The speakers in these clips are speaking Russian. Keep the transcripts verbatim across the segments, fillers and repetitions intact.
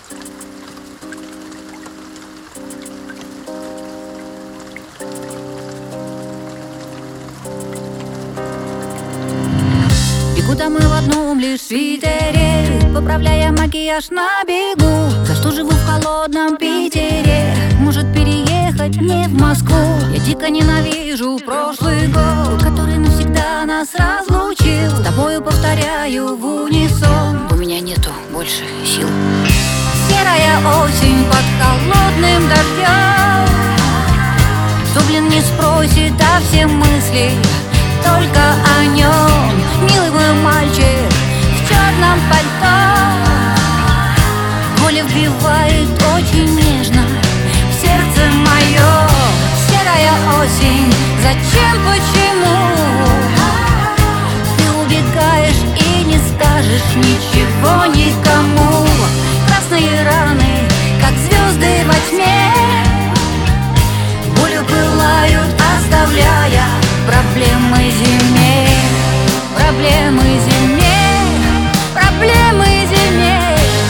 Бегу домой в одном лишь свитере, поправляя макияж на бегу. За что живу в холодном Питере? Может переехать не в Москву? Я дико ненавижу прошлый год, который навсегда нас разлучил. С тобою повторяю в унисон: у меня нету больше сил. Серая осень под холодным дождем. Кто, блин, не спросит, а все мысли только о нем. Милый мой мальчик в черном пальто, Коля вбивает очень нежно в сердце мое. Серая осень, зачем, почему ты убегаешь и не скажешь ничего никому? Красные раны, как звезды во тьме, болью пылают, оставляя проблемы зиме. Проблемы зиме, проблемы зиме.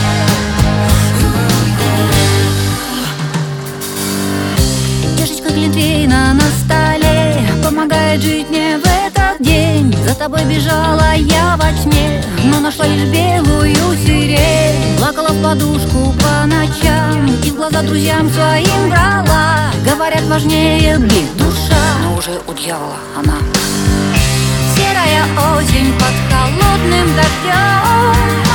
Чашечка глинтвейна на столе помогает жить мне в этот день. За тобой бежала я во тьме, но нашла лишь белую сирень. Плакала в подушку по ночам и в глаза друзьям своим брала. Говорят, важнее блин душа, но уже у дьявола она. Серая осень под холодным дождем.